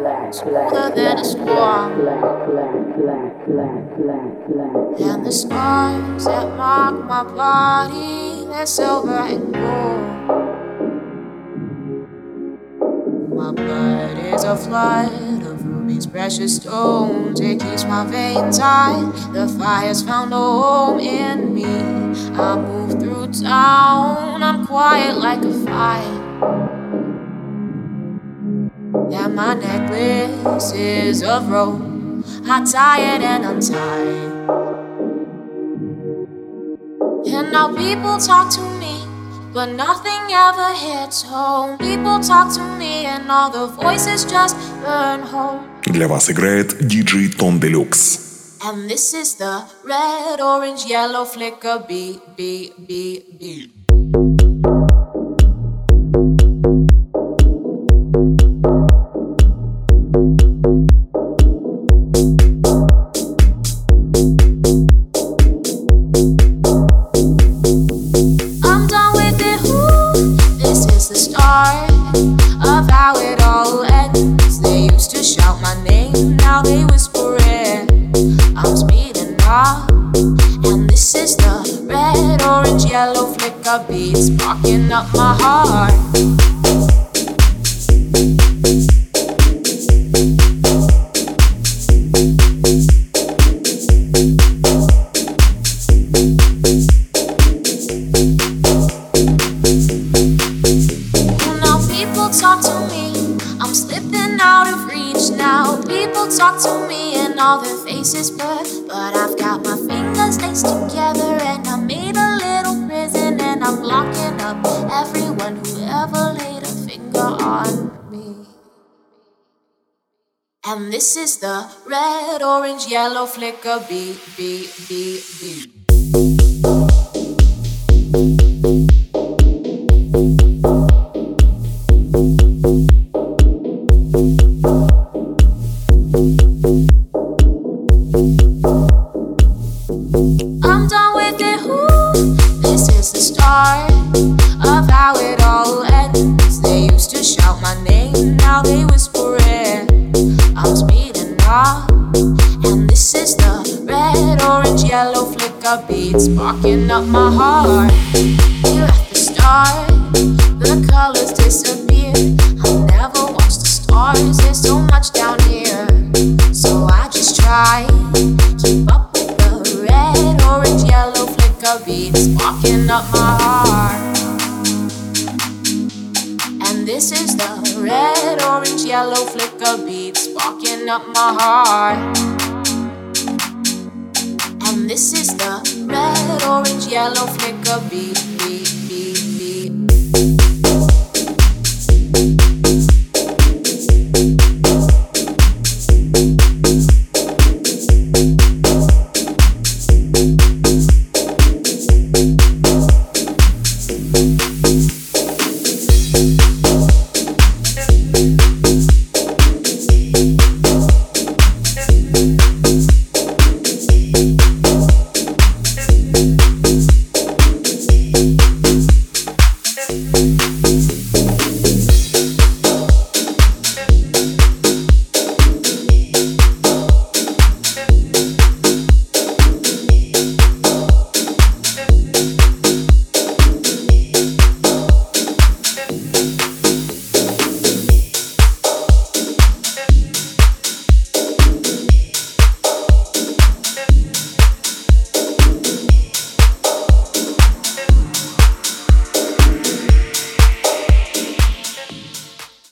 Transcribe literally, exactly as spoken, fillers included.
smoother than a storm. And the scars that mark my body, they're silver and gold. My blood is a flood of rubies, precious stones. It keeps my veins tight. The fire's found a home in me. I move through town, I'm quiet like a fire. And my necklace is of rope. I tie it and untie it. And now people talk to me, but nothing ever hits home. People talk to me and all the voices just burn home. Для вас играет диджей Tom Deluxe. And this is the red, orange, yellow flicker beat, beat, beat, beat. Beats sparking up my heart. Now people talk to me, I'm slipping out of reach now. People talk to me and all their faces blur, but I've got my fingers laced together and I made a little prison. And I'm locking up everyone who ever laid a finger on me. And this is the red, orange, yellow flicker beat, beat, beat, beat. I'm done with it, ooh. This is the start of how it all ends. They used to shout my name, now they whisper it. I'm speeding up, and this is the red, orange, yellow flicker beat sparking up my heart. Here at the start, the colors disappear. I'll never watch the stars, there's so much down here. So I just try keep up with the red, orange, yellow flicker beat sparking up my heart. And this is the red, orange, yellow flicker beat sparking up my heart. And this is the red, orange, yellow flicker beat, beat, beat, beat.